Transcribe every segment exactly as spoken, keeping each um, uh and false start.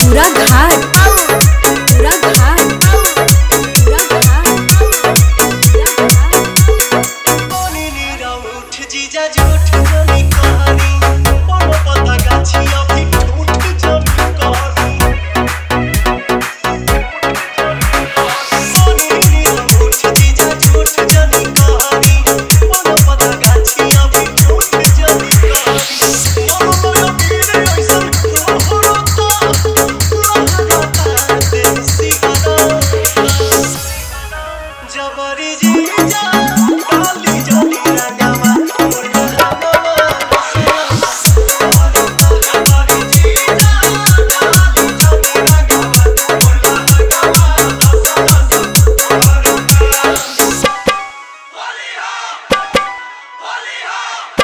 पूरा घाट पूरा घाट पूरा घाट पानी नीरा उठ जीजा झूठ जमी कहानी पनो पता गाछी अभी ठूठ जमी कहानी पानी नीरा उठ जीजा झूठ जमी कहानी पनो पता गाछी अभी ठूठ जमी कहानी मम बड़ा पीर ऐसन तोहरो तो लहराता देसी गाना जबरी जीजा काली जनी रंगवा मोरला हवा जबरी जीजा काली जनी रंगवा मोरला हवा होली हो होली हो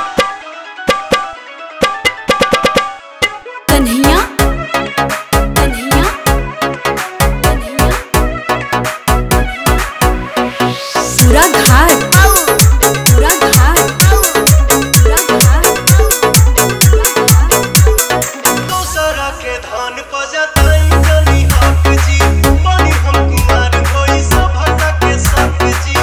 कन्हैया कन्हैया कन्हैया पूरा घाट पूरा घाट पूरा घाट पूरा घाट दोसरा के धान पजताई जनी हक जी बनी हम कुमार होई सभा के सक जी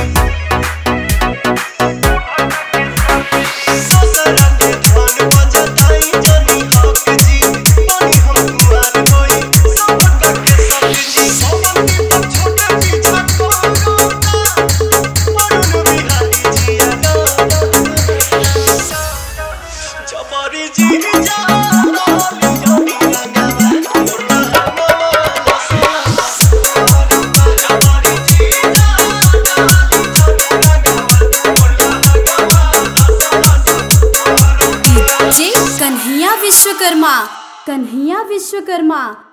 दोसरा के धान पजताई जनी हक जी बनी हम कुमार होई सभा के सक जी सोमन की तो छोटे पीछा कोरोना वरुण बिहारी जी आना जबरी जी जा काली जनी रंगवा मोरला हवा जबरी जी जा काली जनी रंगवा मोरला हवा डीजे कन्हैया विश्वकर्मा कन्हैया विश्वकर्मा